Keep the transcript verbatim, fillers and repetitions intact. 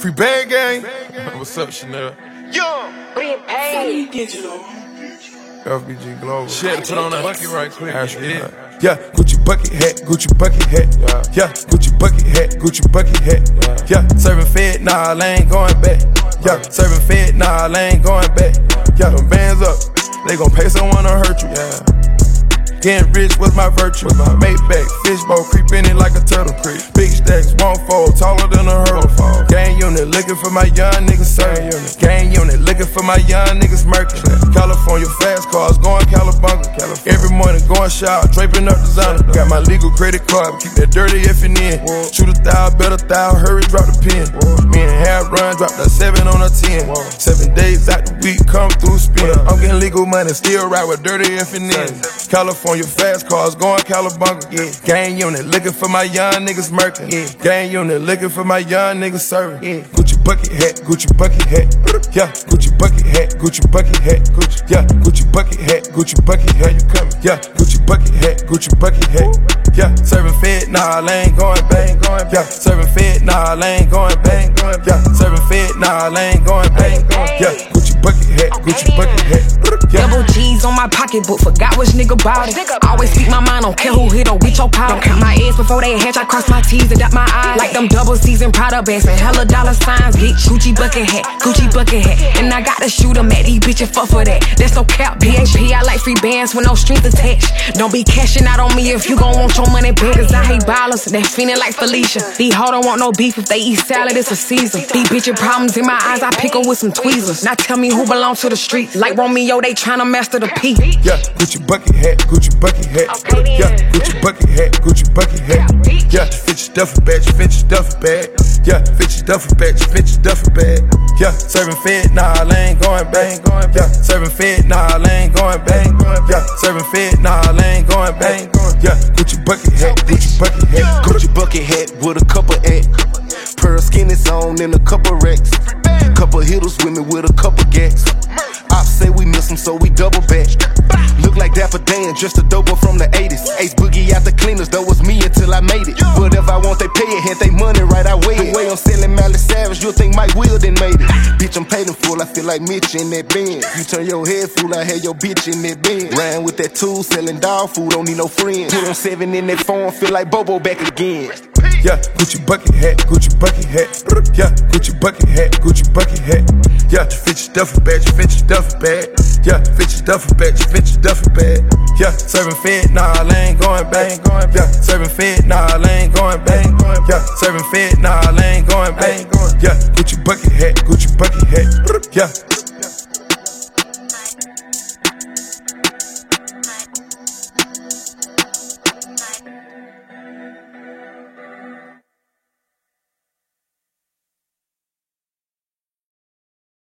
Free bag gang. What's up, Chanel? Yo, Hey, digital. F B G Global. Shit, put on that bucket right quick. Yeah. Yeah, Gucci bucket hat, Gucci bucket hat. Yeah, yeah. Gucci bucket hat, Gucci bucket hat. Yeah, yeah. Serving fed, nah, I ain't going back. Yeah, serving fed, nah, I ain't going back. Yeah, them bands up, they gon' pay someone to hurt you. Yeah. Getting rich was my virtue. With my Maybach, fishbowl, creeping in like a turtle. Creep. Big stacks, won't fold, taller than a hurdle. Gang unit, looking for my young niggas serving. Gang unit, looking for my young niggas murking. California fast cars, going Calabunga. Every morning going shower, draping up designer. Got my legal credit card, keep that dirty F in. Shoot a thou, bet a thou, hurry, drop the pin. Me and half run, drop that seven on a ten. Seven days out the week, come through spin. I'm getting legal money, still ride with dirty F in. California fast cars, going Calabunga. Yeah. Gang unit, looking for my young niggas murking. Yeah. Gang unit, looking for my young niggas serving. Yeah. Gucci bucket hat, Gucci bucket hat. Yeah, Gucci bucket hat, Gucci bucket hat. Gucci, yeah, Gucci bucket hat, Gucci bucket hat. You coming? Yeah, Gucci bucket hat, Gucci bucket hat. Yeah, serving fed, nah, I ain't going back. Yeah, serving fed, nah, I ain't going back. Yeah, serving fed, nah, I ain't going back. Yeah, Gucci bucket hat, Gucci bucket hat. Yeah. Double G's on my pocketbook, forgot which nigga bought it. Always speak my mind, don't care who hit or with your collar. Don't count my eggs before they hatch, I cross my T's and dot my I's. Like them double C's and Prada bags and hella dollar signs. Bitch, Gucci bucket hat, Gucci bucket hat. And I gotta shoot 'em at these bitches, fuck for that. That's no cap, P H P, I like free bands with no strings attached. Don't be cashing out on me if you gon' want your money back. Cause I hate ballers, they feeling like Felicia. These hoes don't want no beef, if they eat salad, it's a season. These bitches problems in my eyes, I pick 'em with some tweezers. Now tell me who belong to the street. Like Romeo, they tryna master the P. Yeah, Gucci bucket hat, Gucci bucket hat. Okay, yeah, Gucci bucket hat, Gucci bucket hat. Yeah, fit your duffel bag, fit your duffel bag. Yeah, fit your duffel bag, fit your duffel bag. Yeah, serving fed, nah, I ain't going back. Yeah, serving fed, nah, I ain't going back. Yeah, serving fed, nah, I ain't going back. Yeah, Gucci bucket hat, Gucci bucket hat. Gucci bucket hat with a couple X. Pearl skinny on in a couple racks. Couple hitters with me with a couple gats. Ops say we miss them, so we double back. Look like Dapper Dan, just a dope from the eighties. Ace Boogie out the cleaners, though was me until I made it. Whatever I want, they pay it. Had they money right, I weigh it. The way I'm selling Miley Savage, you'll think Mike Will done made it. Bitch, I'm paid in full, I feel like Mitch in that Benz. You turn your head fool, I had your bitch in that Benz. Ran with that tool, selling dog food, don't need no friends. Put on seven in that phone, feel like Bobo back again. Yeah, Gucci bucket hat, Gucci bucket hat. Yeah, Gucci bucket hat, Gucci bucket hat. Yeah, fit your duffel bag, fit your duffel bag. Yeah, fit your duffel bag, fit your duffel bag. Yeah, serving fed, nah, I ain't going back. Yeah, serving fed, nah, I ain't going back. Yeah, serving fed, nah, I ain't going back. Yeah, Gucci bucket hat, Gucci bucket hat. Yeah.